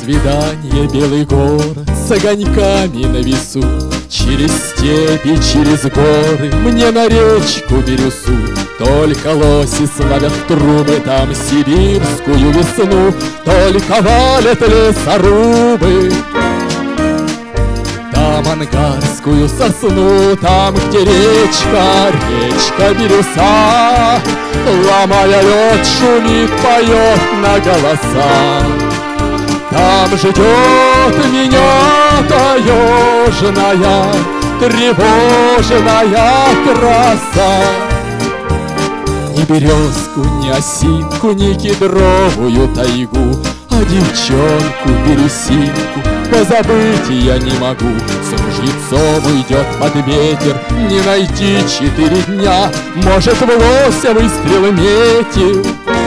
свидание белый город с огоньками на весу. Через степи, через горы мне на речку Бирюсу. Только лоси славят трубы там сибирскую весну, только валят лесорубы там ангарскую сосну, там, где речка Бирюса, ломая лед, шумит, поет на голоса. Там ждет меня таежная, тревожная краса. Ни березку, ни осинку, ни кедровую тайгу, а девчонку бирюсинку позабыть я не могу. С ружьецом уйдет под ветер, не найти 4 дня. Может, в лося выстрел метил,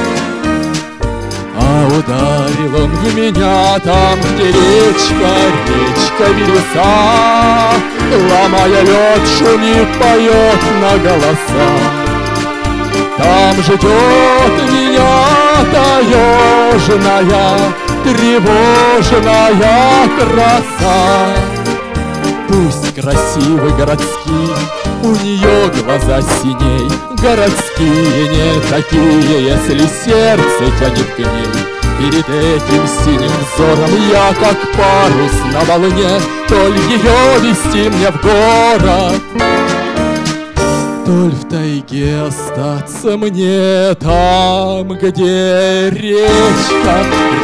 а ударил он в меня там, где речка Бирюса, ломая лед, шумит, поет на голоса. Там ждет меня таежная, тревожная краса. Пусть красивы городские, у нее глаза синей, городские не такие, если сердце тянет к ней. Перед этим синим взором я, как парус на волне, толь ее вести мне в город, толь в тайге остаться мне там, где речка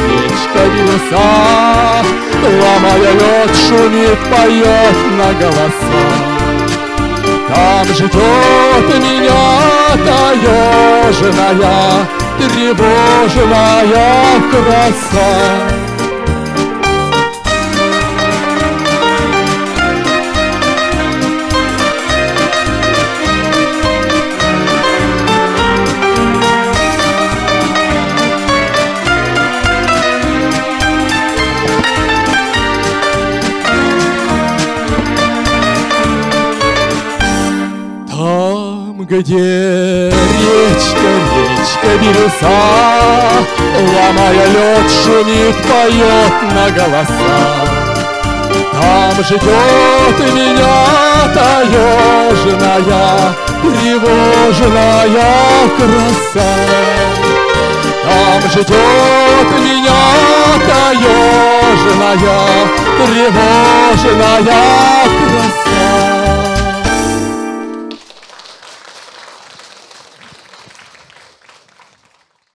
Бирюса, ломая лед, шумит, поет на голоса. Там ждет меня таежная, тревожная краса. Где речка Бирюса, ломая лед, шумит, поет на голоса. Там ждет меня таежная, тревожная краса. Там ждет меня таежная, тревожная